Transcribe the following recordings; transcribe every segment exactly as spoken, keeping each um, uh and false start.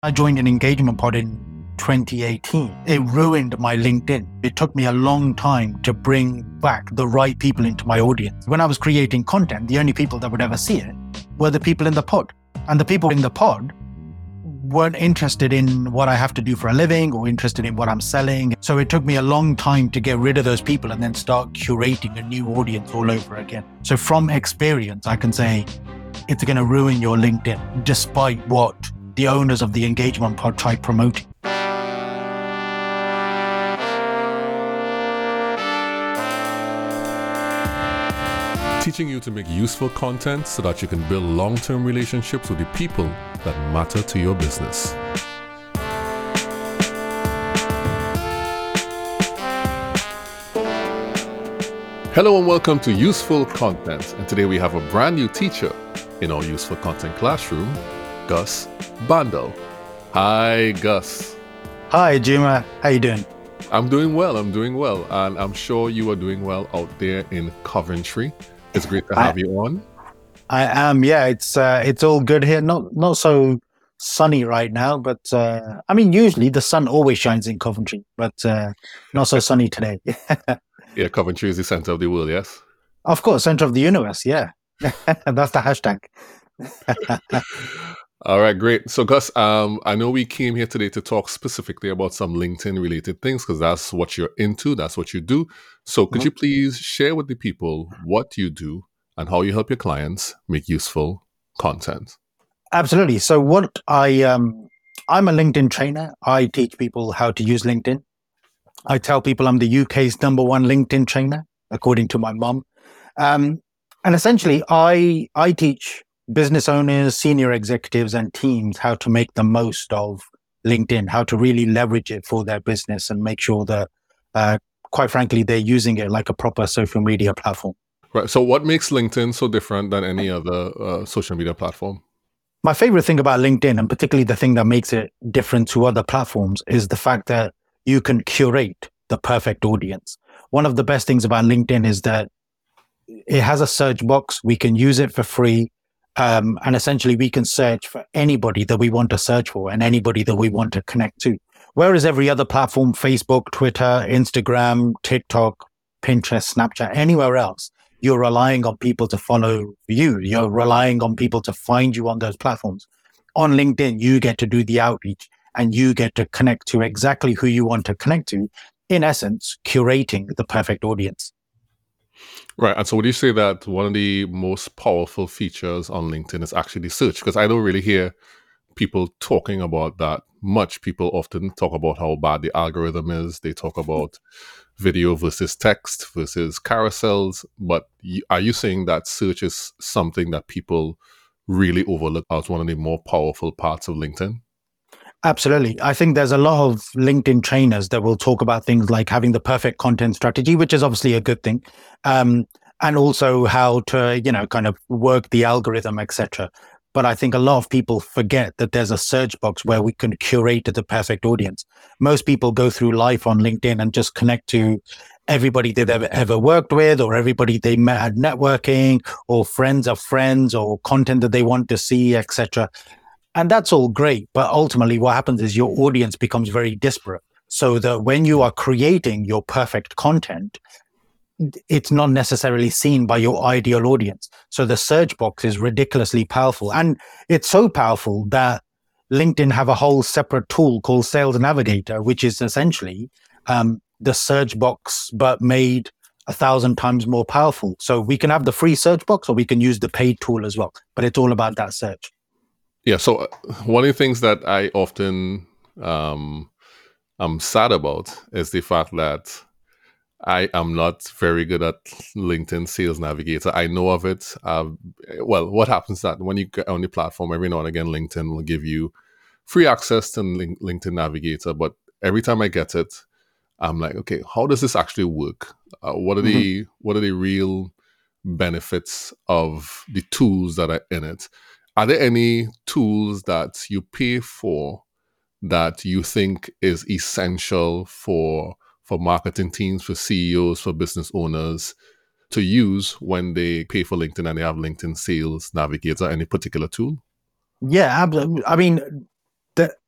I joined an engagement pod in twenty eighteen. It ruined my LinkedIn. It took me a long time to bring back the right people into my audience. When I was creating content, the only people that would ever see it were the people in the pod. And the people in the pod weren't interested in what I have to do for a living or interested in what I'm selling. So it took me a long time to get rid of those people and then start curating a new audience all over again. So from experience, I can say it's going to ruin your LinkedIn, despite what the owners of the engagement pod tried promoting. Teaching you to make useful content so that you can build long-term relationships with the people that matter to your business. Hello and welcome to Useful Content. And today we have a brand new teacher in our Useful Content classroom, Gus Bandel. Hi, Gus. Hi, Juma. How you doing? I'm doing well. I'm doing well. And I'm sure you are doing well out there in Coventry. It's great to have I, you on. I am. Yeah, it's uh, it's all good here. Not not so sunny right now, but uh, I mean, usually the sun always shines in Coventry, but uh, not so sunny today. Yeah, Coventry is the center of the world, yes? Of course, center of the universe, yeah. That's the hashtag. All right, great. So Gus, um, I know we came here today to talk specifically about some LinkedIn related things because that's what you're into, that's what you do. So could mm-hmm. you please share with the people what you do and how you help your clients make useful content? Absolutely. So what I, um, I'm a LinkedIn trainer. I teach people how to use LinkedIn. I tell people I'm the U K's number one LinkedIn trainer, according to my mum. Um, and essentially I, I teach business owners, senior executives, and teams how to make the most of LinkedIn, how to really leverage it for their business and make sure that, uh, quite frankly, they're using it like a proper social media platform. Right. So what makes LinkedIn so different than any other uh, social media platform? My favorite thing about LinkedIn, and particularly the thing that makes it different to other platforms, is the fact that you can curate the perfect audience. One of the best things about LinkedIn is that it has a search box. We can use it for free. Um, and essentially we can search for anybody that we want to search for and anybody that we want to connect to. Whereas every other platform, Facebook, Twitter, Instagram, TikTok, Pinterest, Snapchat, anywhere else, you're relying on people to follow you. You're relying on people to find you on those platforms. On LinkedIn, you get to do the outreach and you get to connect to exactly who you want to connect to. In essence, curating the perfect audience. Right. And so would you say that one of the most powerful features on LinkedIn is actually search? Because I don't really hear people talking about that much. People often talk about how bad the algorithm is. They talk about video versus text versus carousels. But are you saying that search is something that people really overlook as one of the more powerful parts of LinkedIn? Absolutely. I think there's a lot of LinkedIn trainers that will talk about things like having the perfect content strategy, which is obviously a good thing. Um, and also how to, you know, kind of work the algorithm, et cetera. But I think a lot of people forget that there's a search box where we can curate the perfect audience. Most people go through life on LinkedIn and just connect to everybody they've ever, ever worked with or everybody they met at networking or friends of friends or content that they want to see, et cetera. And that's all great. But ultimately what happens is your audience becomes very disparate. So that when you are creating your perfect content, it's not necessarily seen by your ideal audience. So the search box is ridiculously powerful. And it's so powerful that LinkedIn have a whole separate tool called Sales Navigator, which is essentially um, the search box, but made a thousand times more powerful. So we can have the free search box or we can use the paid tool as well. But it's all about that search. Yeah, so one of the things that I often um, am sad about is the fact that I am not very good at LinkedIn Sales Navigator. I know of it. Uh, well, what happens is that when you get on the platform, every now and again, LinkedIn will give you free access to Link- LinkedIn Navigator. But every time I get it, I'm like, okay, how does this actually work? Uh, what are mm-hmm. the what are the real benefits of the tools that are in it? Are there any tools that you pay for that you think is essential for for marketing teams, for C E Os, for business owners to use when they pay for LinkedIn and they have LinkedIn Sales Navigator, any particular tool? Yeah, absolutely. I mean, the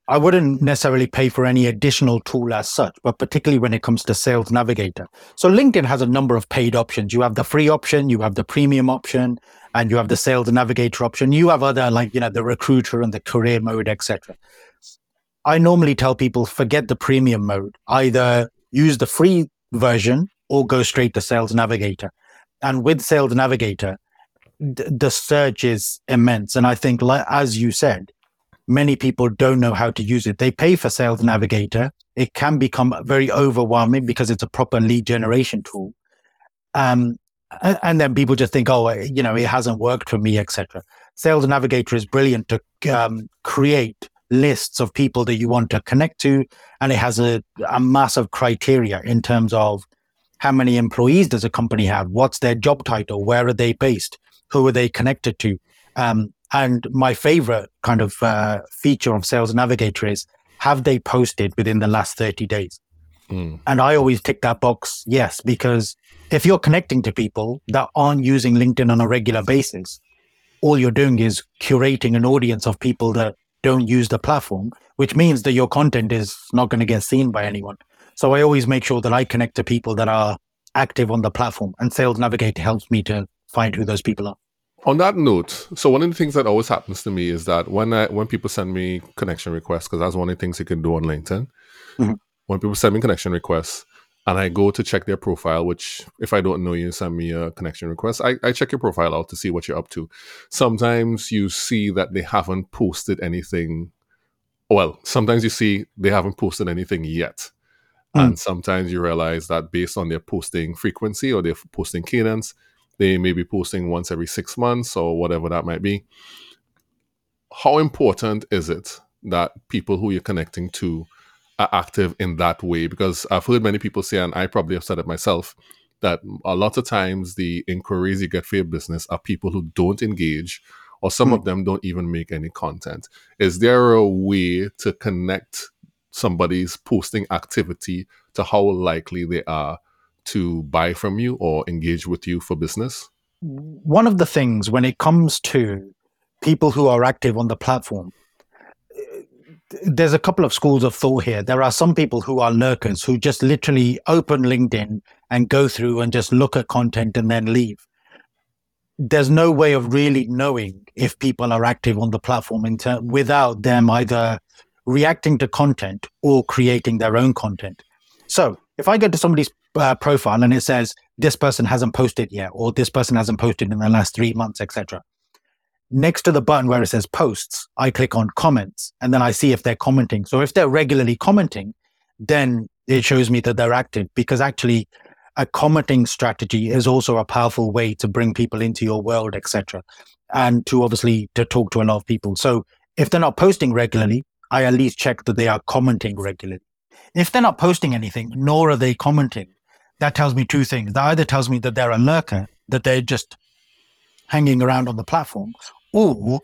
I wouldn't necessarily pay for any additional tool as such, but particularly when it comes to Sales Navigator. So LinkedIn has a number of paid options. You have the free option, you have the premium option, and you have the Sales Navigator option. You have other, like, you know, the recruiter and the career mode, et cetera. I normally tell people, forget the premium mode. Either use the free version or go straight to Sales Navigator. And with Sales Navigator, th- the search is immense. And I think, like, as you said, many people don't know how to use it. They pay for Sales Navigator. It can become very overwhelming because it's a proper lead generation tool. Um, and, and then people just think, oh, you know, it hasn't worked for me, et cetera. Sales Navigator is brilliant to um, create lists of people that you want to connect to. And it has a, a massive criteria in terms of how many employees does a company have? What's their job title? Where are they based? Who are they connected to? Um, And my favorite kind of uh, feature of Sales Navigator is, have they posted within the last thirty days? Mm. And I always tick that box, yes, because if you're connecting to people that aren't using LinkedIn on a regular basis, all you're doing is curating an audience of people that don't use the platform, which means that your content is not going to get seen by anyone. So I always make sure that I connect to people that are active on the platform, and Sales Navigator helps me to find who those people are. On that note, so one of the things that always happens to me is that when I, when people send me connection requests, because that's one of the things you can do on LinkedIn, mm-hmm. when people send me connection requests and I go to check their profile, which if I don't know you, send me a connection request, I, I check your profile out to see what you're up to. Sometimes you see that they haven't posted anything. Well, sometimes you see they haven't posted anything yet. Mm. And sometimes you realize that based on their posting frequency or their posting cadence, they may be posting once every six months or whatever that might be. How important is it that people who you're connecting to are active in that way? Because I've heard many people say, and I probably have said it myself, that a lot of times the inquiries you get for your business are people who don't engage, or some mm. of them don't even make any content. Is there a way to connect somebody's posting activity to how likely they are to buy from you or engage with you for business? One of the things when it comes to people who are active on the platform, there's a couple of schools of thought here. There are some people who are lurkers who just literally open LinkedIn and go through and just look at content and then leave. There's no way of really knowing if people are active on the platform in ter- without them either reacting to content or creating their own content. So if I go to somebody's uh, profile and it says this person hasn't posted yet, or this person hasn't posted in the last three months, et cetera, next to the button where it says posts, I click on comments, and then I see if they're commenting. So if they're regularly commenting, then it shows me that they're active, because actually a commenting strategy is also a powerful way to bring people into your world, et cetera, and to obviously to talk to a lot of people. So if they're not posting regularly, I at least check that they are commenting regularly. If they're not posting anything, nor are they commenting, that tells me two things. That either tells me that they're a lurker, that they're just hanging around on the platform, or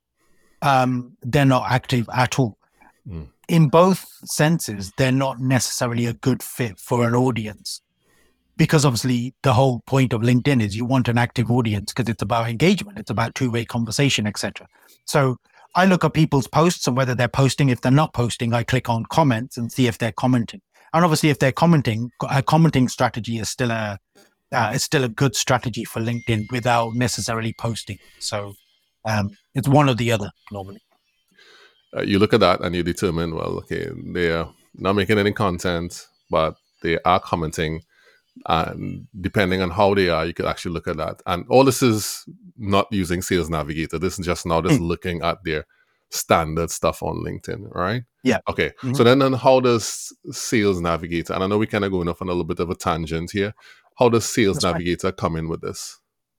um, they're not active at all. Mm. In both senses, they're not necessarily a good fit for an audience, because obviously the whole point of LinkedIn is you want an active audience because it's about engagement, it's about two-way conversation, et cetera. So I look at people's posts and whether they're posting. If they're not posting, I click on comments and see if they're commenting. And obviously, if they're commenting, a commenting strategy is still a uh, it's still a good strategy for LinkedIn without necessarily posting. So um, it's one or the other normally. Uh, you look at that and you determine, well, okay, they're not making any content, but they are commenting. And depending on how they are, you could actually look at that. And all this is not using Sales Navigator. This is just now just mm. looking at their standard stuff on LinkedIn, right? Yeah. Okay. Mm-hmm. So then, then how does Sales Navigator, and I know we kind of going off on a little bit of a tangent here, how does Sales That's Navigator right. come in with this?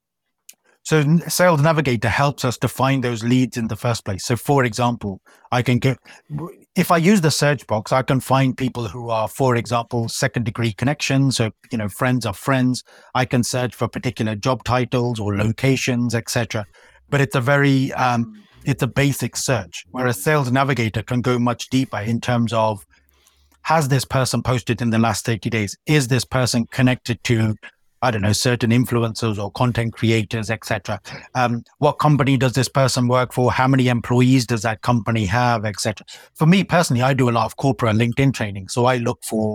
So Sales Navigator helps us to find those leads in the first place. So for example, I can get, if I use the search box, I can find people who are, for example, second degree connections. So, you know, friends of friends. I can search for particular job titles or locations, et cetera. But it's a very, um, it's a basic search, whereas Sales Navigator can go much deeper in terms of, has this person posted in the last thirty days? Is this person connected to I don't know, certain influencers or content creators, et cetera. Um, what company does this person work for? How many employees does that company have, et cetera. For me personally, I do a lot of corporate LinkedIn training. So I look for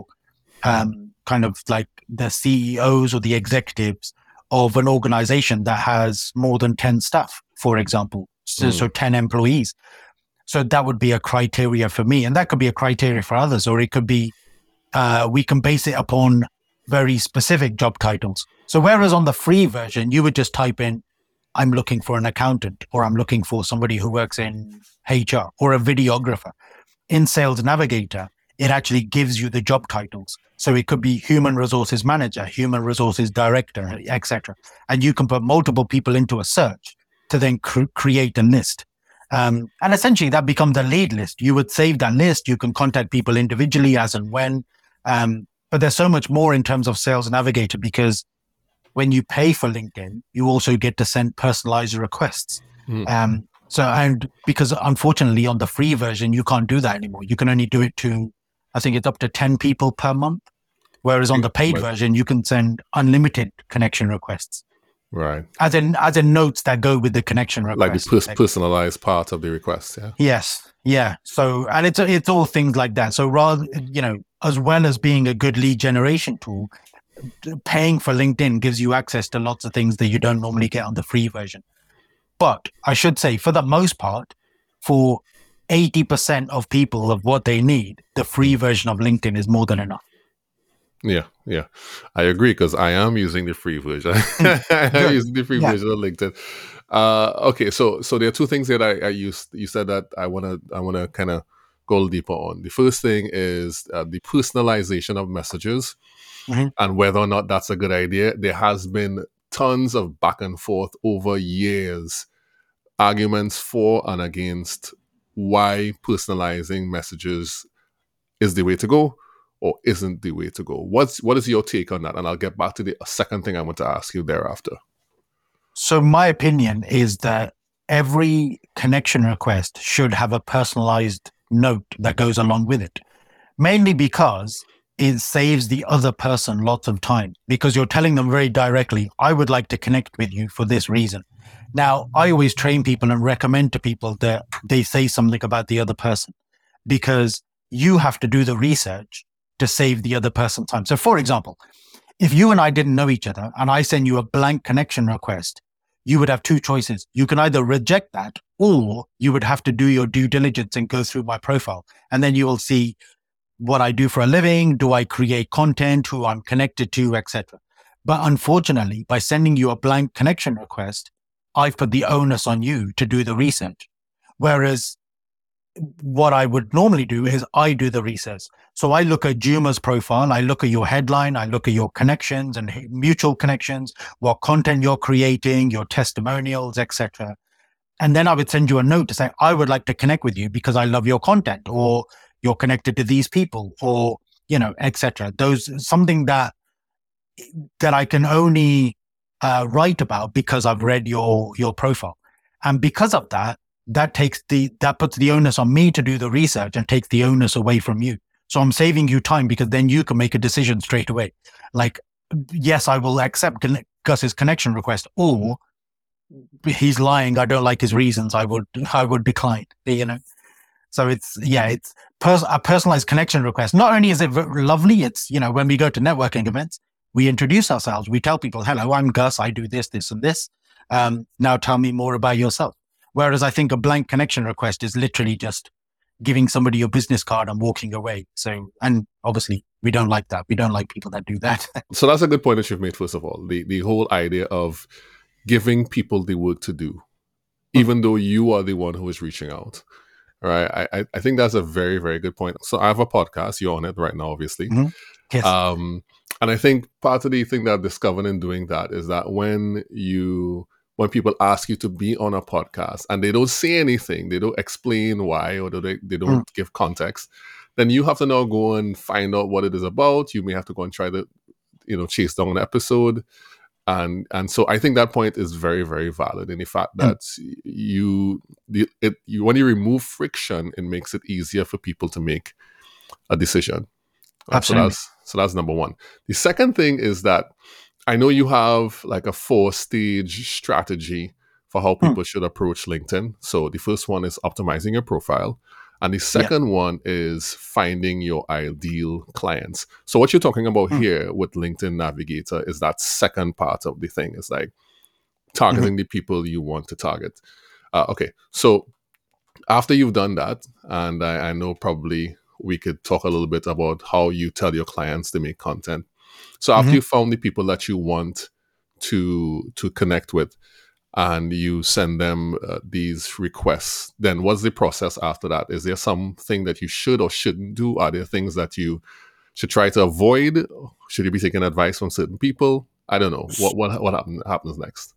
um, kind of like the C E Os or the executives of an organization that has more than ten staff, for example. So, mm. so ten employees. So that would be a criteria for me. And that could be a criteria for others, or it could be, uh, we can base it upon very specific job titles. So whereas on the free version, you would just type in, I'm looking for an accountant, or I'm looking for somebody who works in H R, or a videographer. In Sales Navigator, it actually gives you the job titles. So it could be human resources manager, human resources director, et cetera. And you can put multiple people into a search to then cr- create a list. Um, and essentially that becomes a lead list. You would save that list. You can contact people individually as and when. Um, but there's so much more in terms of Sales Navigator, because when you pay for LinkedIn, you also get to send personalized requests. Mm. Um, so, and because unfortunately on the free version, you can't do that anymore. You can only do it to, I think it's up to ten people per month. Whereas on the paid right. version, you can send unlimited connection requests. Right. As in, as in notes that go with the connection request. Like the pers- personalized part of the request. Yeah. Yes. Yeah. So, and it's, it's all things like that. So rather, you know, as well as being a good lead generation tool, paying for LinkedIn gives you access to lots of things that you don't normally get on the free version. But I should say, for the most part, for eighty percent of people of what they need, the free version of LinkedIn is more than enough. Yeah, yeah, I agree, because I am using the free version. I'm using the free yeah. version of LinkedIn. Uh, okay, so so there are two things that I, I used. You said that I wanna I wanna kind of go a little deeper on. The first thing is uh, the personalization of messages, mm-hmm. and whether or not that's a good idea. There has been tons of back and forth over years, arguments for and against why personalizing messages is the way to go or isn't the way to go. What's what is your take on that? And I'll get back to the second thing I want to ask you thereafter. So my opinion is that every connection request should have a personalized note that goes along with it, mainly because it saves the other person lots of time, because you're telling them very directly, I would like to connect with you for this reason. Now, I always train people and recommend to people that they say something about the other person, because you have to do the research to save the other person time. So for example, if you and I didn't know each other and I send you a blank connection request, you would have two choices. You can either reject that, or you would have to do your due diligence and go through my profile. And then you will see what I do for a living, do I create content, who I'm connected to, et cetera. But unfortunately, by sending you a blank connection request, I've put the onus on you to do the research. Whereas what I would normally do is I do the research. So I look at Juma's profile, I look at your headline, I look at your connections and mutual connections, what content you're creating, your testimonials, et cetera. And then I would send you a note to say, I would like to connect with you because I love your content, or you're connected to these people, or, you know, et cetera. Those, something that, that I can only uh, write about because I've read your, your profile. And because of that, that takes the, that puts the onus on me to do the research and takes the onus away from you. So I'm saving you time, because then you can make a decision straight away. Like, yes, I will accept Gus's connection request, or he's lying, I don't like his reasons, I would, I would decline, you know? So it's, yeah, it's pers- a personalized connection request. Not only is it v- lovely, it's, you know, when we go to networking events, we introduce ourselves. We tell people, hello, I'm Gus. I do this, this, and this. Um, now tell me more about yourself. Whereas I think a blank connection request is literally just giving somebody your business card and walking away. So, and obviously we don't like that. We don't like people that do that. So that's a good point that you've made, first of all. The, the whole idea of giving people the work to do, mm-hmm. even though you are the one who is reaching out. Right. I, I think that's a very, very good point. So I have a podcast. You're on it right now, obviously. Mm-hmm. Yes. Um, and I think part of the thing that I've discovered in doing that is that when you, when people ask you to be on a podcast and they don't say anything, they don't explain why, or they, they don't mm. give context, then you have to now go and find out what it is about. You may have to go and try to, you know, chase down an episode. And and so I think that point is very, very valid in the fact that mm. you, the, it, you, when you remove friction, it makes it easier for people to make a decision. Uh, so that's so that's number one. The second thing is that I know you have like a four stage strategy for how Hmm. people should approach LinkedIn. So the first one is optimizing your profile. And the Yeah. second one is finding your ideal clients. So what you're talking about Hmm. here with LinkedIn Navigator is that second part of the thing. It's like Mhm. targeting the people you want to target. Uh, okay. So after you've done that, and I, I know probably we could talk a little bit about how you tell your clients to make content. So after Mhm. you found the people that you want to to connect with, and you send them uh, these requests, then what's the process after that? Is there something that you should or shouldn't do? Are there things that you should try to avoid? Should you be taking advice from certain people? I don't know. What what what happen, happens next?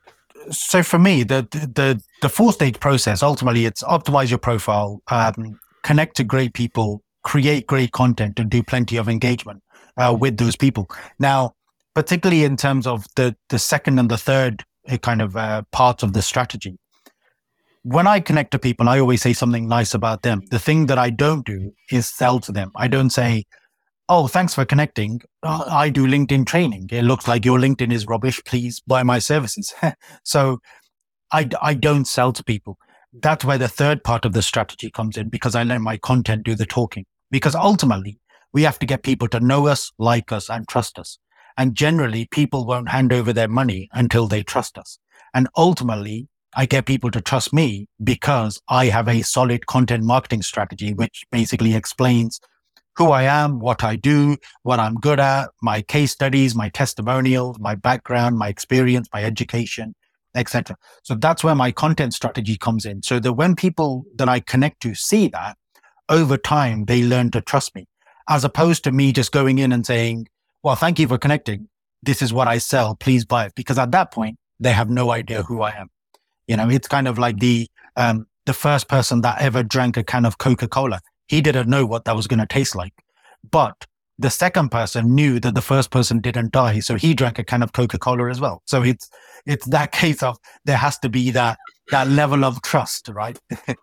So for me, the the the four stage process ultimately it's optimize your profile, um, connect to great people, create great content, and do plenty of engagement uh, with those people. Now, particularly in terms of the the second and the third uh, kind of uh, parts of the strategy, when I connect to people, I always say something nice about them. The thing that I don't do is sell to them. I don't say, "Oh, thanks for connecting. Uh, I do LinkedIn training. It looks like your LinkedIn is rubbish. Please buy my services." So I, I don't sell to people. That's where the third part of the strategy comes in because I let my content do the talking. Because ultimately, we have to get people to know us, like us, and trust us. And generally, people won't hand over their money until they trust us. And ultimately, I get people to trust me because I have a solid content marketing strategy, which basically explains who I am, what I do, what I'm good at, my case studies, my testimonials, my background, my experience, my education, et cetera. So that's where my content strategy comes in. So that when people that I connect to see that, over time, they learn to trust me, as opposed to me just going in and saying, well, thank you for connecting. This is what I sell. Please buy it. Because at that point, they have no idea who I am. You know, it's kind of like the um, the first person that ever drank a can of Coca-Cola. He didn't know what that was going to taste like, but the second person knew that the first person didn't die, so he drank a can of Coca-Cola as well. So it's it's that case of there has to be that that level of trust, right?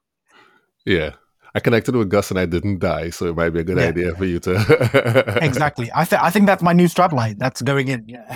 Yeah. I connected with Gus and I didn't die, so it might be a good Yeah, idea for you to. exactly. I think I think that's my new strapline. That's going in. Yeah.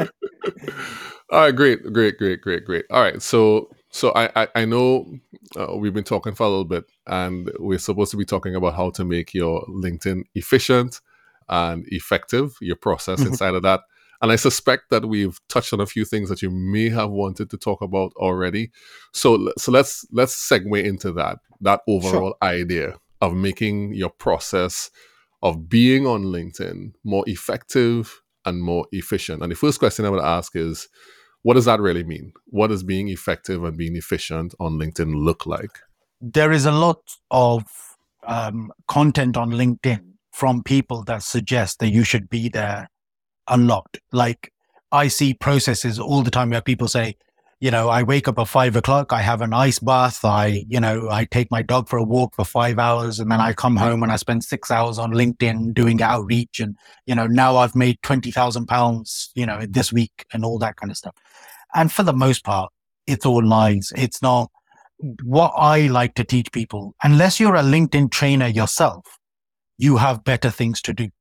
All right, great, great, great, great, great. All right, so so I I, I know uh, we've been talking for a little bit, and we're supposed to be talking about how to make your LinkedIn efficient and effective, your process Mhm. inside of that. And I suspect that we've touched on a few things that you may have wanted to talk about already. So so let's let's segue into that that Sure. overall idea of making your process of being on LinkedIn more effective and more efficient. And the first question I would ask is, what does that really mean? What does being effective and being efficient on LinkedIn look like? There is a lot of um, content on LinkedIn from people that suggest that you should be there a lot. Like I see processes all the time where people say, you know, I wake up at five o'clock, I have an ice bath, I, you know, I take my dog for a walk for five hours, and then I come home and I spend six hours on LinkedIn doing outreach. And, you know, now I've made twenty thousand pounds, you know, this week and all that kind of stuff. And for the most part, it's all lies. It's not what I like to teach people. Unless you're a LinkedIn trainer yourself, you have better things to do.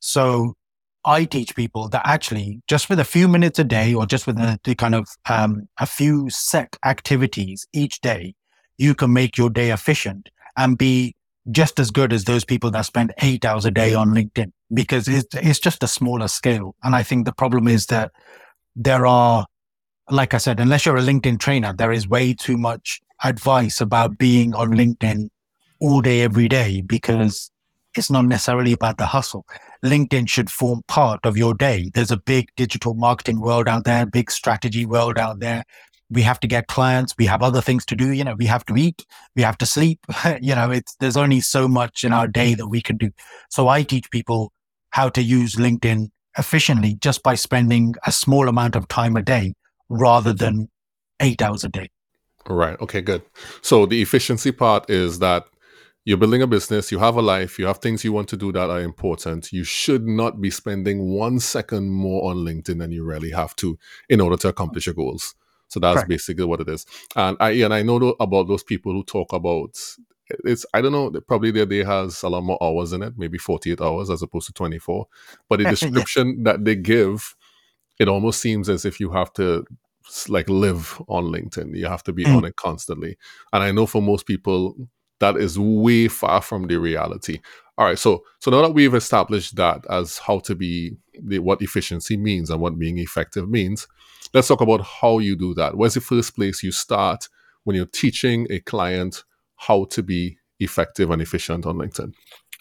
So I teach people that actually just with a few minutes a day or just with a, the kind of um, a few set activities each day, you can make your day efficient and be just as good as those people that spend eight hours a day on LinkedIn because it's, it's just a smaller scale. And I think the problem is that there are, like I said, unless you're a LinkedIn trainer, there is way too much advice about being on LinkedIn all day, every day, because it's not necessarily about the hustle. LinkedIn should form part of your day. There's a big digital marketing world out there, big strategy world out there. We have to get clients. We have other things to do. You know, we have to eat, we have to sleep. You know, it's, there's only so much in our day that we can do. So I teach people how to use LinkedIn efficiently just by spending a small amount of time a day rather than eight hours a day. Right. Okay, good. So the efficiency part is that you're building a business, you have a life, you have things you want to do that are important. You should not be spending one second more on LinkedIn than you really have to in order to accomplish your goals. So that's Correct. basically what it is. And I and I know tho- about those people who talk about it's I don't know, probably their day has a lot more hours in it, maybe forty-eight hours as opposed to twenty-four. But the Yeah. description that they give it almost seems as if you have to like live on LinkedIn. You have to be Mm. on it constantly. And I know for most people, that is way far from the reality. All right, so so now that we've established that as how to be, the, what efficiency means and what being effective means, let's talk about how you do that. Where's the first place you start when you're teaching a client how to be effective and efficient on LinkedIn?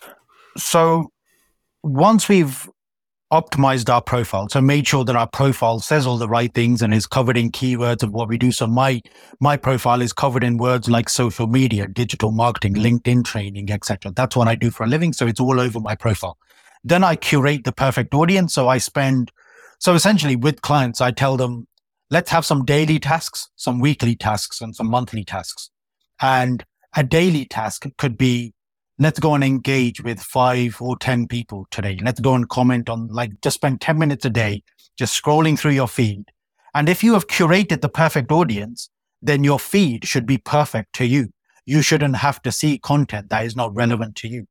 So once we've optimized our profile, so made sure that our profile says all the right things and is covered in keywords of what we do. So my my profile is covered in words like social media, digital marketing, LinkedIn training, et cetera. That's what I do for a living. So it's all over my profile. Then I curate the perfect audience. So I spend, so essentially with clients, I tell them, let's have some daily tasks, some weekly tasks, and some monthly tasks. And a daily task could be, let's go and engage with five or ten people today. Let's go and comment on, like, just spend ten minutes a day, just scrolling through your feed. And if you have curated the perfect audience, then your feed should be perfect to you. You shouldn't have to see content that is not relevant to you.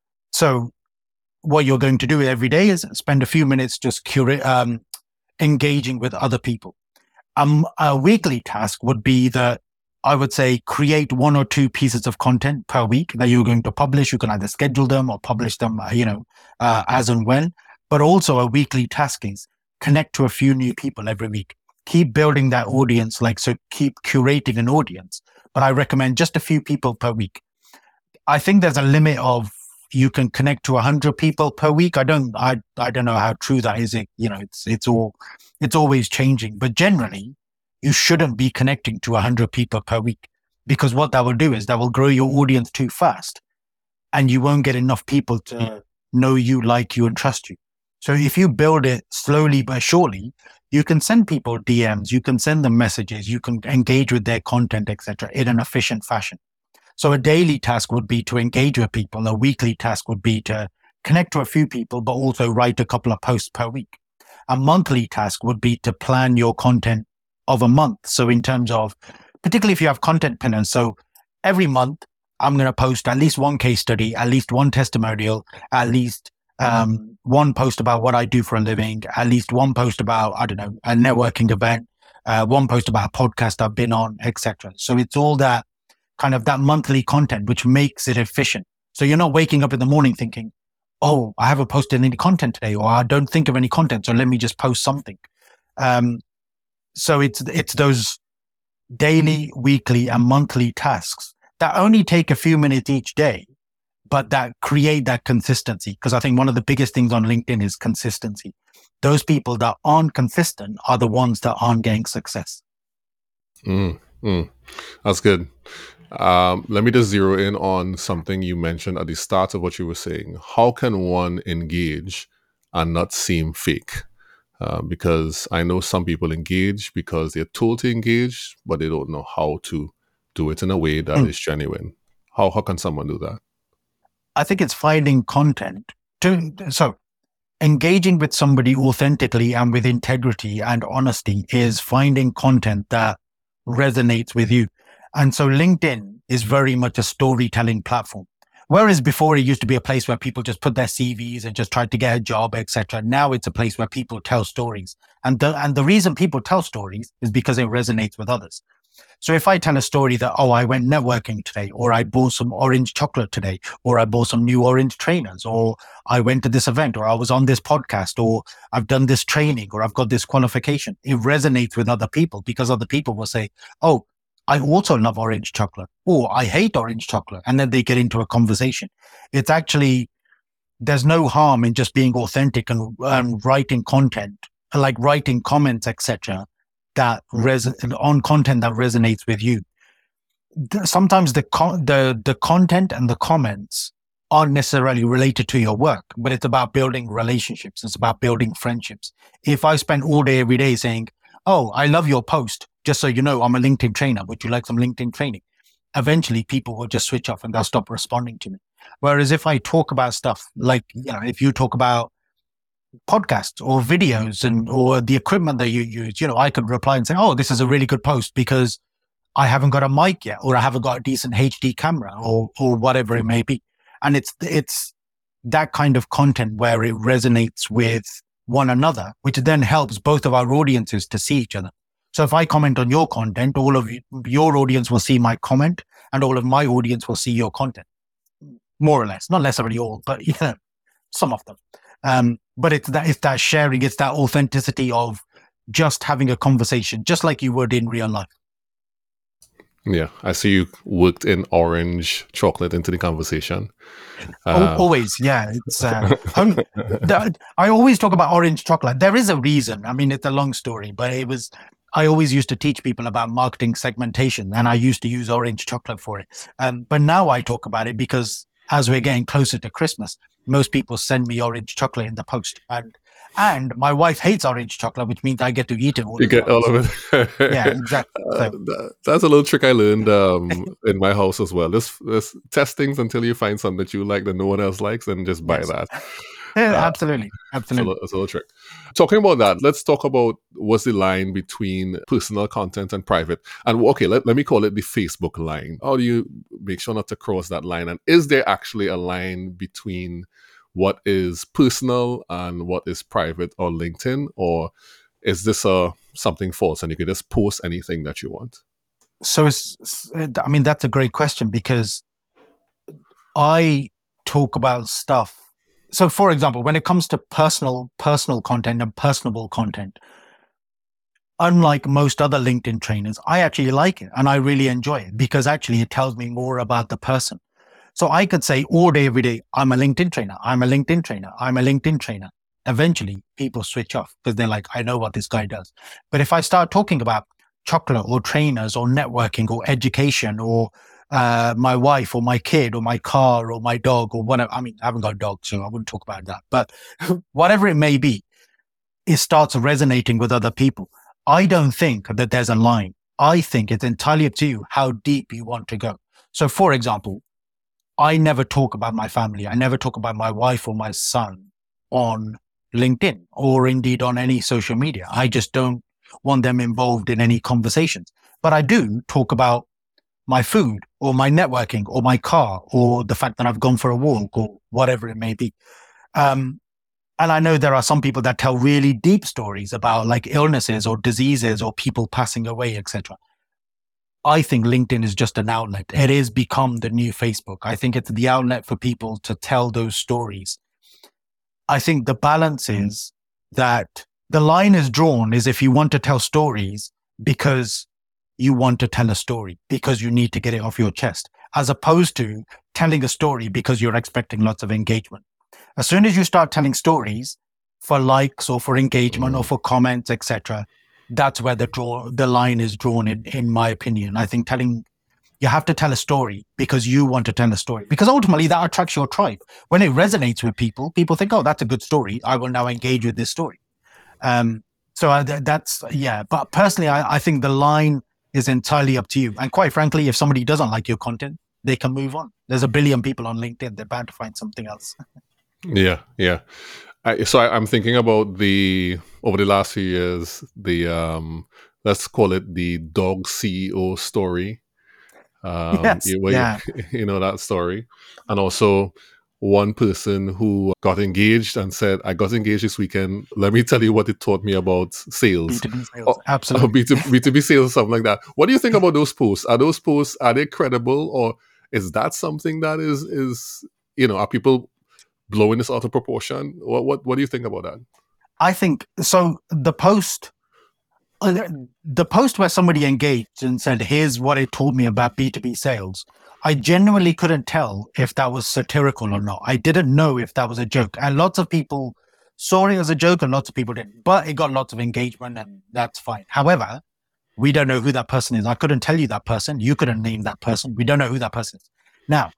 So what you're going to do every day is spend a few minutes just curate, um, engaging with other people. Um, a weekly task would be that I would say create one or two pieces of content per week that you're going to publish. You can either schedule them or publish them, uh, you know, uh, as and when. But also a weekly task is connect to a few new people every week. Keep building that audience, like, so keep curating an audience. But I recommend just a few people per week. I think there's a limit of, you can connect to a hundred people per week. I don't, I, I don't know how true that is. It, you know, it's, it's all, it's always changing, but generally you shouldn't be connecting to a hundred people per week, because what that will do is that will grow your audience too fast and you won't get enough people to know you, like you, and trust you. So if you build it slowly but surely, you can send people D Ms, you can send them messages, you can engage with their content, et cetera, in an efficient fashion. So a daily task would be to engage with people. A weekly task would be to connect to a few people, but also write a couple of posts per week. A monthly task would be to plan your content of a month. So in terms of, particularly if you have content pillars, so every month I'm going to post at least one case study, at least one testimonial, at least um, one post about what I do for a living, at least one post about, I don't know, a networking event, uh, one post about a podcast I've been on, et cetera. So it's all that kind of that monthly content, which makes it efficient. So you're not waking up in the morning thinking, oh, I haven't posted any content today, or I don't think of any content, so let me just post something. Um, so it's it's those daily, weekly, and monthly tasks that only take a few minutes each day, but that create that consistency. Because I think one of the biggest things on LinkedIn is consistency. Those people that aren't consistent are the ones that aren't getting success. Mm, mm. That's good. Um, let me just zero in on something you mentioned at the start of what you were saying. How can one engage and not seem fake? Uh, because I know some people engage because they're told to engage, but they don't know how to do it in a way that mm. is genuine. How how can someone do that? I think it's finding content. To, so engaging with somebody authentically and with integrity and honesty is finding content that resonates with you. And so LinkedIn is very much a storytelling platform. Whereas before it used to be a place where people just put their C Vs and just tried to get a job, et cetera. Now it's a place where people tell stories. And the, and the reason people tell stories is because it resonates with others. So if I tell a story that, oh, I went networking today, or I bought some orange chocolate today, or I bought some new orange trainers, or I went to this event, or I was on this podcast, or I've done this training, or I've got this qualification, it resonates with other people because other people will say, oh, I also love orange chocolate, or I hate orange chocolate. And then they get into a conversation. It's actually, there's no harm in just being authentic and um, writing content, like writing comments, et cetera, that res- on content that resonates with you. Sometimes the, con- the, the content and the comments aren't necessarily related to your work, but it's about building relationships. It's about building friendships. If I spend all day, every day saying, oh, I love your post, just so you know, I'm a LinkedIn trainer, would you like some LinkedIn training? Eventually people will just switch off and they'll stop responding to me. Whereas if I talk about stuff like, you know, if you talk about podcasts or videos and or the equipment that you use, you know, I could reply and say, oh, this is a really good post because I haven't got a mic yet, or I haven't got a decent H D camera, or or whatever it may be. And it's it's that kind of content where it resonates with one another, which then helps both of our audiences to see each other. So if I comment on your content, all of you, your audience will see my comment, and all of my audience will see your content, more or less. Not necessarily all, but you know, some of them. Um, but it's that it's that sharing, it's that authenticity of just having a conversation, just like you would in real life. Yeah, I see you worked in orange chocolate into the conversation. Uh, always, yeah. It's uh, the, I always talk about orange chocolate. There is a reason. I mean, it's a long story, but it was. I always used to teach people about marketing segmentation, and I used to use orange chocolate for it. Um, but now I talk about it because as we're getting closer to Christmas, most people send me orange chocolate in the post, and and my wife hates orange chocolate, which means I get to eat it all. You get all of it. Yeah, exactly. So. Uh, that, that's a little trick I learned um, in my house as well. Just, just test things until you find something that you like that no one else likes, and just buy yes. that. Yeah, uh, absolutely, absolutely. It's a, it's a little trick. Talking about that, let's talk about what's the line between personal content and private. And okay, let, let me call it the Facebook line. How do you make sure not to cross that line? And is there actually a line between what is personal and what is private or LinkedIn? Or is this a, something false and you can just post anything that you want? So, it's, I mean, that's a great question because I talk about stuff. So, for example, when it comes to personal, personal content and personable content, unlike most other LinkedIn trainers, I actually like it and I really enjoy it because actually it tells me more about the person. So I could say all day, every day, I'm a LinkedIn trainer. I'm a LinkedIn trainer. I'm a LinkedIn trainer. Eventually, people switch off because they're like, I know what this guy does. But if I start talking about chocolate or trainers or networking or education or uh, my wife or my kid or my car or my dog or whatever, I mean, I haven't got a dog, so I wouldn't talk about that. But whatever it may be, it starts resonating with other people. I don't think that there's a line. I think it's entirely up to you how deep you want to go. So, for example, I never talk about my family. I never talk about my wife or my son on LinkedIn or indeed on any social media. I just don't want them involved in any conversations. But I do talk about my food or my networking or my car or the fact that I've gone for a walk or whatever it may be. Um, and I know there are some people that tell really deep stories about like illnesses or diseases or people passing away, et cetera. I think LinkedIn is just an outlet. It has become the new Facebook. I think it's the outlet for people to tell those stories. I think the balance is that the line is drawn is if you want to tell stories because you want to tell a story, because you need to get it off your chest, as opposed to telling a story because you're expecting lots of engagement. As soon as you start telling stories for likes or for engagement or for comments, et cetera, that's where the draw the line is drawn in, in my opinion. I think telling you have to tell a story because you want to tell a story, because ultimately that attracts your tribe. When it resonates with people, people think, oh, that's a good story. I will now engage with this story. Um, so I, that's, yeah. But personally, I, I think the line is entirely up to you. And quite frankly, if somebody doesn't like your content, they can move on. There's a billion people on LinkedIn. They're bound to find something else. Yeah, yeah. I, so I, I'm thinking about the, over the last few years, the, um, let's call it the dog C E O story. Um, yes, you, yeah. you, you know that story. And also one person who got engaged and said, I got engaged this weekend. Let me tell you what it taught me about sales. B two B sales, or, absolutely. Or B two B, B two B sales, something like that. What do you think about those posts? Are those posts, are they credible, or is that something that is, is you know, are people blowing this out of proportion? What, what, what do you think about that? I think, so the post, uh, the post where somebody engaged and said, here's what it taught me about B two B sales, I genuinely couldn't tell if that was satirical or not. I didn't know if that was a joke. And lots of people saw it as a joke and lots of people didn't. But it got lots of engagement and that's fine. However, we don't know who that person is. I couldn't tell you that person. You couldn't name that person. We don't know who that person is. Now,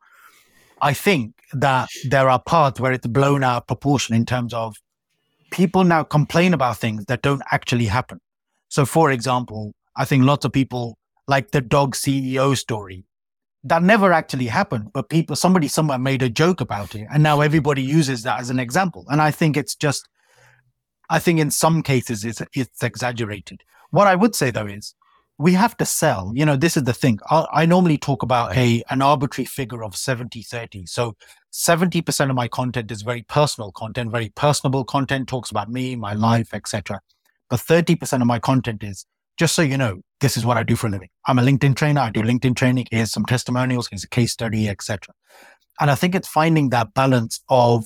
I think that there are parts where it's blown out of proportion in terms of people now complain about things that don't actually happen. So, for example, I think lots of people like the dog C E O story. That never actually happened, but people, somebody somewhere made a joke about it. And now everybody uses that as an example. And I think it's just, I think in some cases it's, it's exaggerated. What I would say though is, we have to sell. You know, this is the thing. I, I normally talk about a an arbitrary figure of seventy thirty. So seventy percent of my content is very personal content, very personable content, talks about me, my life, et cetera. But thirty percent of my content is, just so you know, this is what I do for a living. I'm a LinkedIn trainer. I do LinkedIn training. Here's some testimonials. Here's a case study, et cetera. And I think it's finding that balance of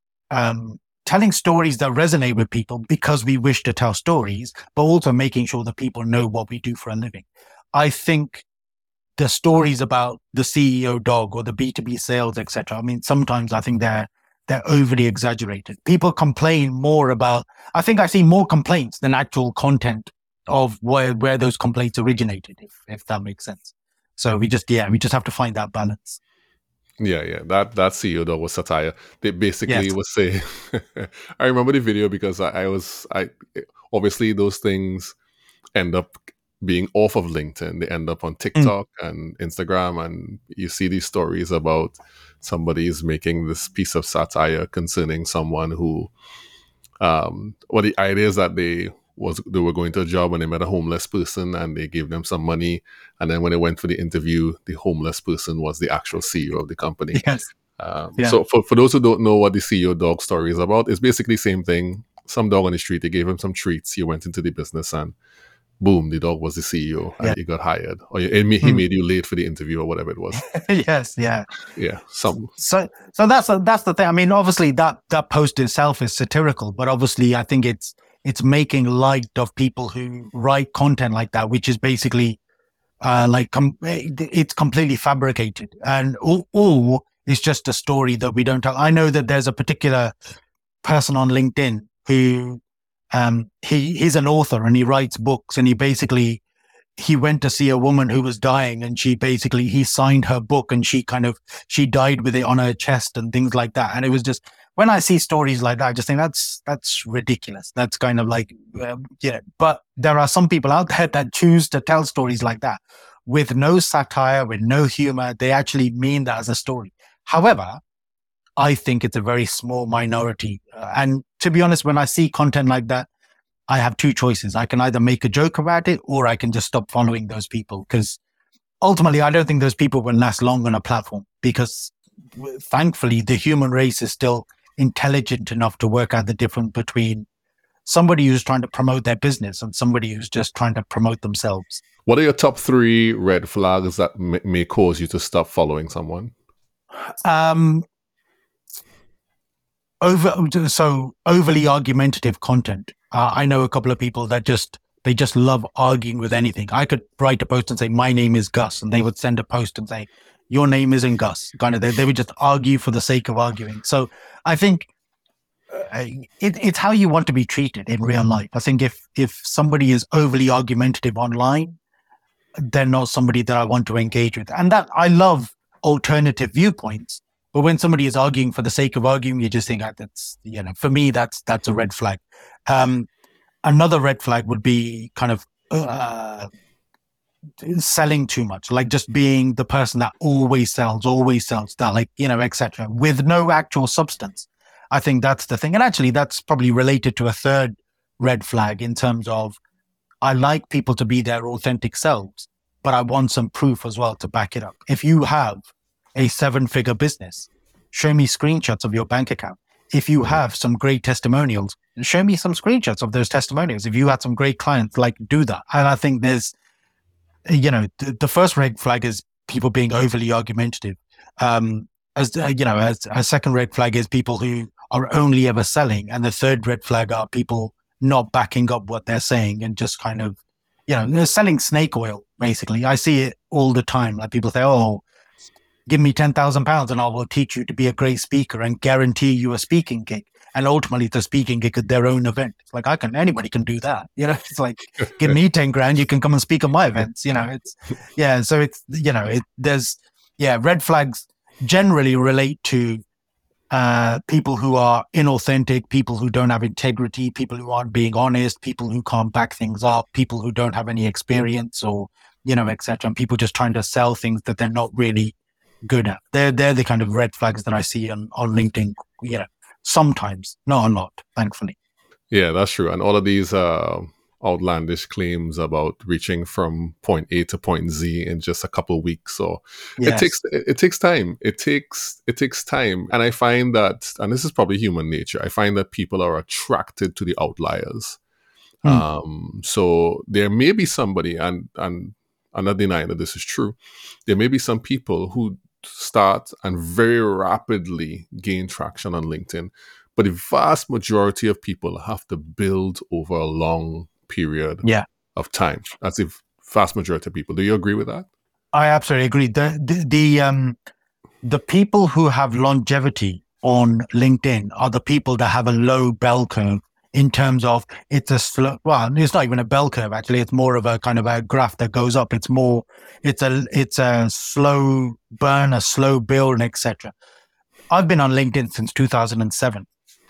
um, telling stories that resonate with people because we wish to tell stories, but also making sure that people know what we do for a living. I think the stories about the C E O dog or the B two B sales, et cetera. I mean, sometimes I think they're they're overly exaggerated. People complain more about, I think I see more complaints than actual content of where, where those complaints originated, if, if that makes sense. So we just, yeah, we just have to find that balance. Yeah, yeah. That that C E O dog was satire. They basically Yes. was saying, I remember the video because I, I was, I obviously those things end up being off of LinkedIn. They end up on TikTok mm. and Instagram, and you see these stories about somebody is making this piece of satire concerning someone who, um, well, the idea is that they was they were going to a job and they met a homeless person and they gave them some money, and then when they went for the interview, the homeless person was the actual C E O of the company. Yes. Um, yeah. So for, for those who don't know what the C E O dog story is about, it's basically the same thing. Some dog on the street, they gave him some treats. He went into the business and boom, the dog was the C E O and yeah. he got hired. Or he made, he made you late for the interview or whatever it was. yes, yeah. Yeah. Some. So so that's that's the thing. I mean, obviously that that post itself is satirical, but obviously I think it's it's making light of people who write content like that, which is basically uh, like com- it's completely fabricated, and all, all is just a story that we don't tell. I know that there's a particular person on LinkedIn who um, he he's an author and he writes books, and he basically he went to see a woman who was dying, and she basically he signed her book, and she kind of she died with it on her chest and things like that. And it was just, when I see stories like that, I just think that's that's ridiculous. That's kind of like, uh, you know, but there are some people out there that choose to tell stories like that with no satire, with no humor. They actually mean that as a story. However, I think it's a very small minority. Uh, and to be honest, when I see content like that, I have two choices. I can either make a joke about it or I can just stop following those people, because ultimately, I don't think those people will last long on a platform, because thankfully, the human race is still intelligent enough to work out the difference between somebody who's trying to promote their business and somebody who's just trying to promote themselves. What are your top three red flags that may, may cause you to stop following someone? Um, over so overly argumentative content. Uh, I know a couple of people that just they just love arguing with anything. I could write a post and say, "My name is Gus," and they would send a post and say, "Your name isn't Gus." Kind of, they, they would just argue for the sake of arguing. So I think uh, it, it's how you want to be treated in real life. I think if if somebody is overly argumentative online, they're not somebody that I want to engage with. And that I love alternative viewpoints, but when somebody is arguing for the sake of arguing, you just think that that's, you know, for me, that's that's a red flag. Um, another red flag would be kind of uh, selling too much, like just being the person that always sells, always sells that, like, you know, et cetera, with no actual substance. I think that's the thing. And actually, that's probably related to a third red flag in terms of I like people to be their authentic selves, but I want some proof as well to back it up. If you have a seven-figure business, show me screenshots of your bank account. If you have some great testimonials, show me some screenshots of those testimonials. If you had some great clients, like, do that. And I think there's, you know, the, the first red flag is people being overly argumentative. Um, as uh, you know, as a second red flag is people who are only ever selling, and the third red flag are people not backing up what they're saying and just kind of, you know, they're selling snake oil. Basically, I see it all the time. Like, people say, "Oh, give me ten thousand pounds and I will teach you to be a great speaker and guarantee you a speaking gig." And ultimately, the speaking gig at their own event. It's like, I can, anybody can do that. You know, it's like, give me ten grand, you can come and speak at my events. You know, it's, yeah. So it's, you know, it, there's, yeah, red flags generally relate to uh, people who are inauthentic, people who don't have integrity, people who aren't being honest, people who can't back things up, people who don't have any experience, or, you know, et cetera. And people just trying to sell things that they're not really good at. They're they're the kind of red flags that I see on, on LinkedIn, you know, sometimes, not a lot, thankfully. Yeah, that's true. And all of these uh, outlandish claims about reaching from point A to point Z in just a couple of weeks. So it Yes. takes it, it takes time. It takes it takes time, and I find that, and this is probably human nature. I find that people are attracted to the outliers. Hmm. Um, so there may be somebody, and and I'm not denying that this is true. There may be some people who start and very rapidly gain traction on LinkedIn, but the vast majority of people have to build over a long period Yeah. of time. That's the vast majority of people. Do you agree with that? I absolutely agree. The, the, the, um, the people who have longevity on LinkedIn are the people that have a low bell curve in terms of it's a slow, well, it's not even a bell curve, actually. It's more of a kind of a graph that goes up. It's more, it's a, it's a slow burn, a slow build, et cetera. I've been on LinkedIn since two thousand seven.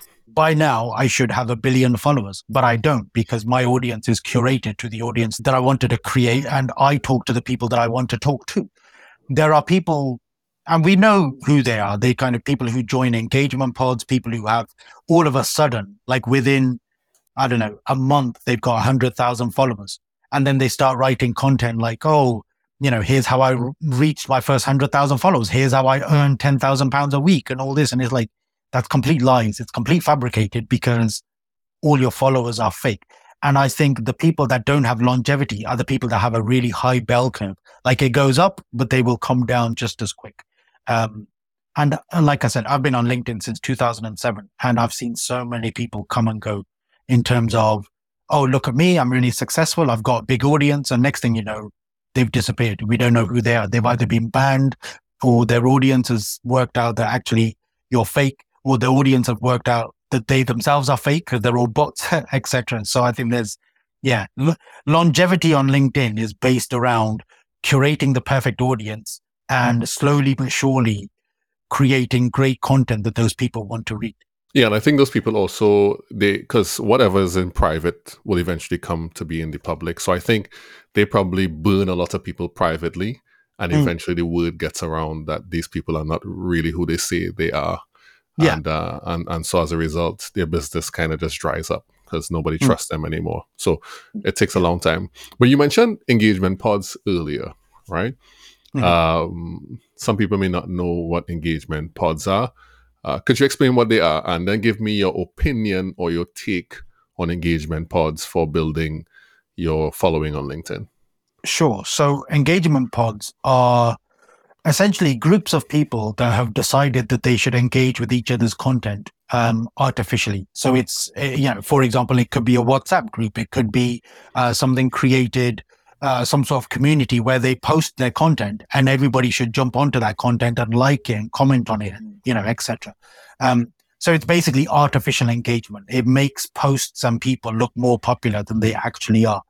By now, I should have a billion followers, but I don't, because my audience is curated to the audience that I wanted to create, and I talk to the people that I want to talk to. There are people, and we know who they are. They kind of people who join engagement pods, people who have all of a sudden, like within, I don't know, a month, they've got one hundred thousand followers. And then they start writing content like, oh, you know, here's how I r- reached my first one hundred thousand followers. Here's how I earned ten thousand pounds a week and all this. And it's like, that's complete lies. It's complete fabricated because all your followers are fake. And I think the people that don't have longevity are the people that have a really high bell curve. Like it goes up, but they will come down just as quick. Um, and, and like I said, I've been on LinkedIn since two thousand seven, and I've seen so many people come and go in terms of, oh, look at me, I'm really successful, I've got a big audience. And next thing you know, they've disappeared. We don't know who they are. They've either been banned, or their audience has worked out that actually you're fake, or the audience have worked out that they themselves are fake because they're all bots, et cetera. So I think there's, yeah, l- longevity on LinkedIn is based around curating the perfect audience and slowly but surely creating great content that those people want to read. Yeah, and I think those people also, they, because whatever is in private will eventually come to be in the public. So I think they probably burn a lot of people privately, and Mm. eventually the word gets around that these people are not really who they say they are. Yeah. And, uh, and and so as a result, their business kind of just dries up because nobody Mm. trusts them anymore. So it takes a long time. But you mentioned engagement pods earlier, right? Mhm. Um, some people may not know what engagement pods are. Uh, could you explain what they are, and then give me your opinion or your take on engagement pods for building your following on LinkedIn? Sure. So engagement pods are essentially groups of people that have decided that they should engage with each other's content um, artificially. So it's, uh, you know, for example, it could be a WhatsApp group. It could be uh, something created, uh, some sort of community where they post their content and everybody should jump onto that content and like it and comment on it, and, you know, et cetera. Um, so it's basically artificial engagement. It makes posts and people look more popular than they actually are.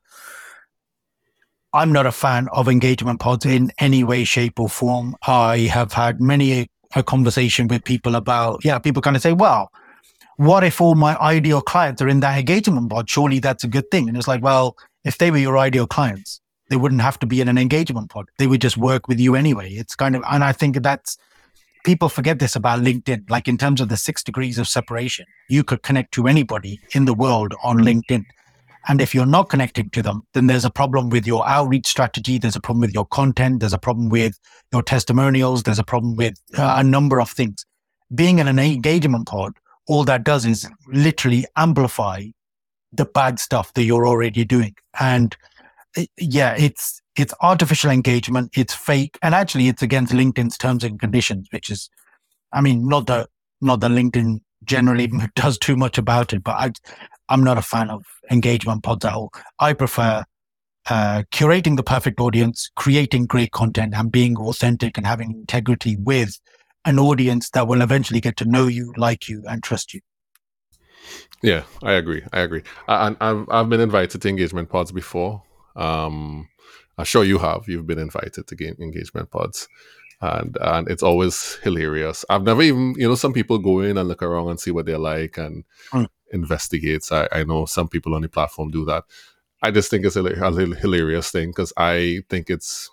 I'm not a fan of engagement pods in any way, shape, or form. I have had many a, a conversation with people about, yeah, people kind of say, well, what if all my ideal clients are in that engagement pod? Surely that's a good thing. And it's like, well, if they were your ideal clients, they wouldn't have to be in an engagement pod. They would just work with you anyway. It's kind of, and I think that's, people forget this about LinkedIn. Like in terms of the six degrees of separation, you could connect to anybody in the world on LinkedIn. And if you're not connecting to them, then there's a problem with your outreach strategy. There's a problem with your content. There's a problem with your testimonials. There's a problem with uh, a number of things. Being in an engagement pod, all that does is literally amplify the bad stuff that you're already doing. And it, yeah, it's it's artificial engagement. It's fake, and actually, it's against LinkedIn's terms and conditions, which is, I mean, not that not that LinkedIn generally does too much about it, but I. I'm not a fan of engagement pods at all. I prefer uh, curating the perfect audience, creating great content, and being authentic and having integrity with an audience that will eventually get to know you, like you, and trust you. Yeah, I agree. I agree. And I've I've been invited to engagement pods before. Um, I'm sure you have. You've been invited to ga- engagement pods, and and it's always hilarious. I've never even, you know, some people go in and look around and see what they're like and Mm. investigates. I, I know some people on the platform do that. I just think it's a, a little hilarious thing because I think it's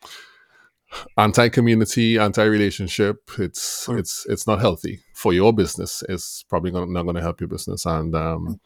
anti-community, anti-relationship. It's Mm. it's it's not healthy for your business. It's probably gonna, not going to help your business, and um,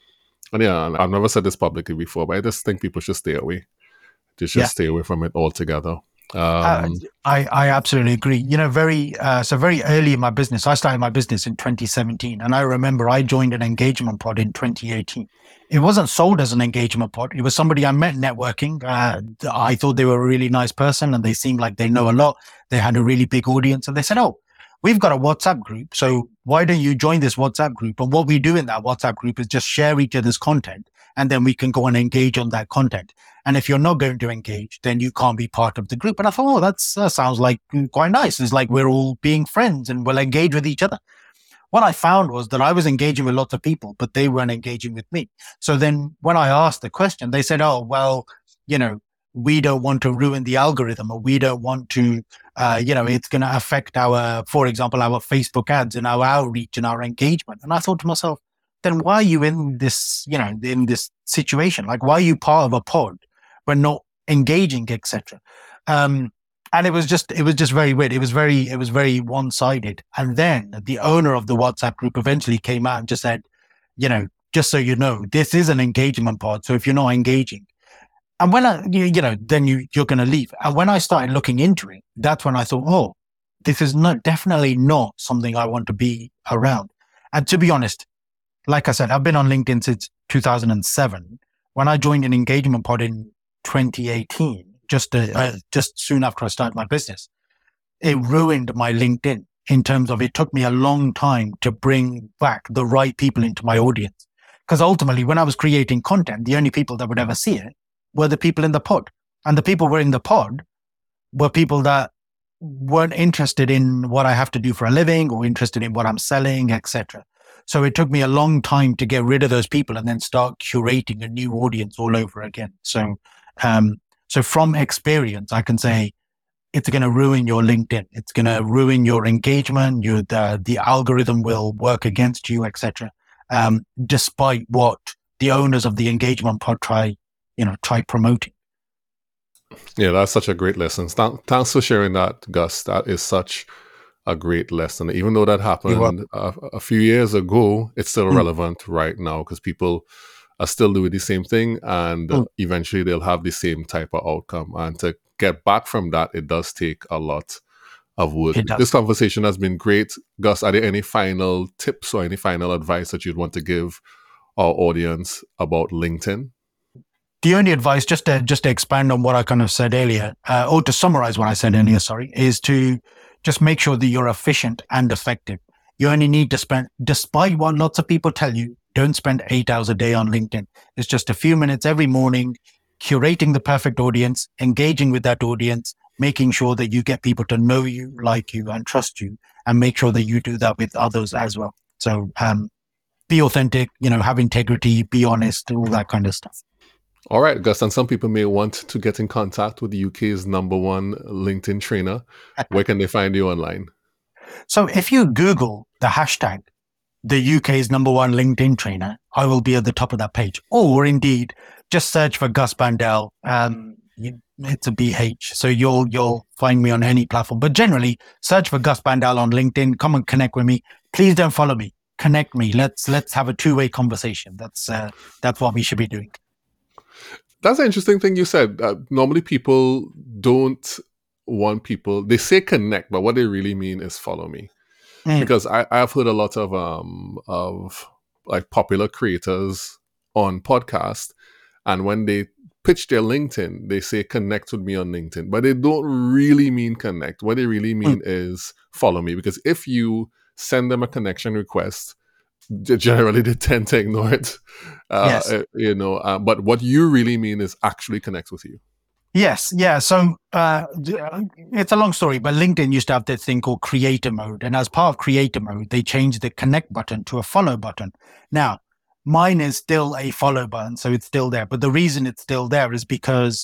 And yeah, and I've never said this publicly before, but I just think people should stay away. Just Yeah. just stay away from it altogether. Uh, Um, I, I absolutely agree. You know, very uh, so very early in my business, I started my business in twenty seventeen, and I remember I joined an engagement pod in twenty eighteen. It wasn't sold as an engagement pod. It was somebody I met networking. Uh, I thought they were a really nice person, and they seemed like they know a lot. They had a really big audience, and they said, "Oh, we've got a WhatsApp group, so why don't you join this WhatsApp group?" And what we do in that WhatsApp group is just share each other's content, and then we can go and engage on that content. And if you're not going to engage, then you can't be part of the group. And I thought, oh, that's, that sounds like quite nice. It's like we're all being friends and we'll engage with each other. What I found was that I was engaging with lots of people, but they weren't engaging with me. So then when I asked the question, they said, oh, well, you know, we don't want to ruin the algorithm, or we don't want to, uh, you know, it's going to affect our, for example, our Facebook ads and our outreach and our engagement. And I thought to myself, then why are you in this, you know, in this situation? Like, why are you part of a pod but not engaging, et cetera? Um, and it was just, it was just very weird. It was very, it was very one-sided. And then the owner of the WhatsApp group eventually came out and just said, you know, just so you know, this is an engagement pod. So if you're not engaging, and when I, you, you know, then you, you're going to leave. And when I started looking into it, that's when I thought, oh, this is not definitely not something I want to be around. And to be honest, like I said, I've been on LinkedIn since two thousand seven. When I joined an engagement pod in twenty eighteen, just uh, uh, just soon after I started my business, it ruined my LinkedIn in terms of it took me a long time to bring back the right people into my audience. Because ultimately, when I was creating content, the only people that would ever see it were the people in the pod. And the people who were in the pod were people that weren't interested in what I have to do for a living or interested in what I'm selling, et cetera. So it took me a long time to get rid of those people and then start curating a new audience all over again. So, um, so from experience, I can say it's going to ruin your LinkedIn. It's going to ruin your engagement. You, the the algorithm will work against you, et cetera. Um, despite what the owners of the engagement pod try, you know, try promoting. Yeah, that's such a great lesson. Th- Thanks for sharing that, Gus. That is such a great lesson. Even though that happened a, a few years ago, it's still mm. relevant right now because people are still doing the same thing, and mm. eventually they'll have the same type of outcome. And to get back from that, it does take a lot of work. This conversation has been great. Gus, are there any final tips or any final advice that you'd want to give our audience about LinkedIn? The only advice, just to just to expand on what I kind of said earlier, uh, or to summarize what I said earlier, sorry, is to just make sure that you're efficient and effective. You only need to spend, despite what lots of people tell you, don't spend eight hours a day on LinkedIn. It's just a few minutes every morning, curating the perfect audience, engaging with that audience, making sure that you get people to know you, like you, and trust you, and make sure that you do that with others as well. So um, be authentic, you know, have integrity, be honest, all that kind of stuff. All right, Gus, and some people may want to get in contact with the U K's number one LinkedIn trainer. Where can they find you online? So if you Google the hashtag, the U K's number one LinkedIn trainer, I will be at the top of that page. Or indeed, just search for Gus Bandel. Um, it's a B H, so you'll you'll find me on any platform. But generally, search for Gus Bandel on LinkedIn. Come and connect with me. Please don't follow me. Connect me. Let's let's have a two-way conversation. That's uh, that's what we should be doing. That's an interesting thing you said. Uh, normally people don't want people, they say connect, but what they really mean is follow me. Mm. Because I, I've heard a lot of um of like popular creators on podcasts, and when they pitch their LinkedIn, they say connect with me on LinkedIn, but they don't really mean connect. What they really mean mm. is follow me. Because if you send them a connection request, generally they tend to ignore it, uh, yes. you know, uh, but what you really mean is actually connect with you. Yes. Yeah. So uh, it's a long story, but LinkedIn used to have this thing called creator mode. And as part of creator mode, they changed the connect button to a follow button. Now, mine is still a follow button, so it's still there. But the reason it's still there is because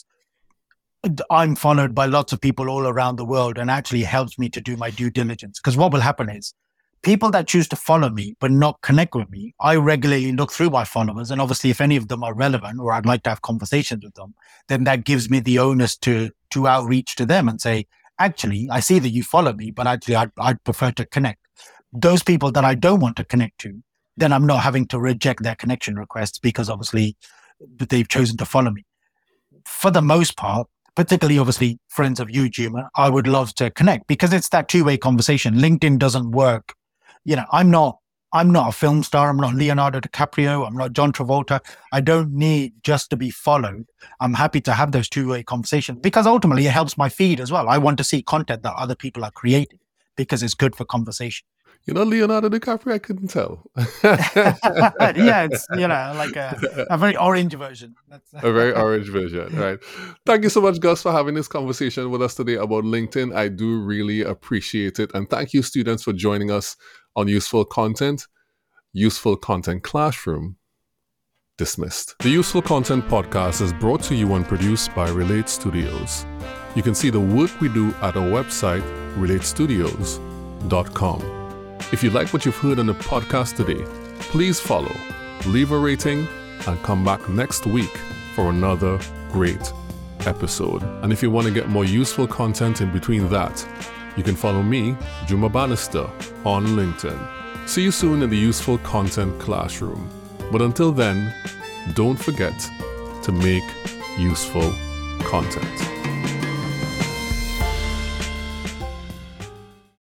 I'm followed by lots of people all around the world, and actually helps me to do my due diligence. Because what will happen is, people that choose to follow me but not connect with me, I regularly look through my followers. And obviously, if any of them are relevant or I'd like to have conversations with them, then that gives me the onus to to outreach to them and say, actually, I see that you follow me, but actually I'd, I'd prefer to connect. Those people that I don't want to connect to, then I'm not having to reject their connection requests because obviously they've chosen to follow me. For the most part, particularly obviously friends of you, Juma, I would love to connect because it's that two-way conversation. LinkedIn doesn't work. You know, I'm not, I'm not a film star. I'm not Leonardo DiCaprio. I'm not John Travolta. I don't need just to be followed. I'm happy to have those two-way conversations because ultimately it helps my feed as well. I want to see content that other people are creating because it's good for conversation. You know, Leonardo DiCaprio, I couldn't tell. Yeah, it's, you know, like a, a very orange version. That's a very orange version, right? Thank you so much, Gus, for having this conversation with us today about LinkedIn. I do really appreciate it. And thank you, students, for joining us on Useful Content. Useful Content Classroom dismissed. The Useful Content podcast is brought to you and produced by Relate Studios. You can see the work we do at our website, relate studios dot com. If you like what you've heard on the podcast today, please follow, leave a rating, and come back next week for another great episode. And if you want to get more useful content in between that, you can follow me, Juma Bannister, on LinkedIn. See you soon in the Useful Content Classroom. But until then, don't forget to make useful content.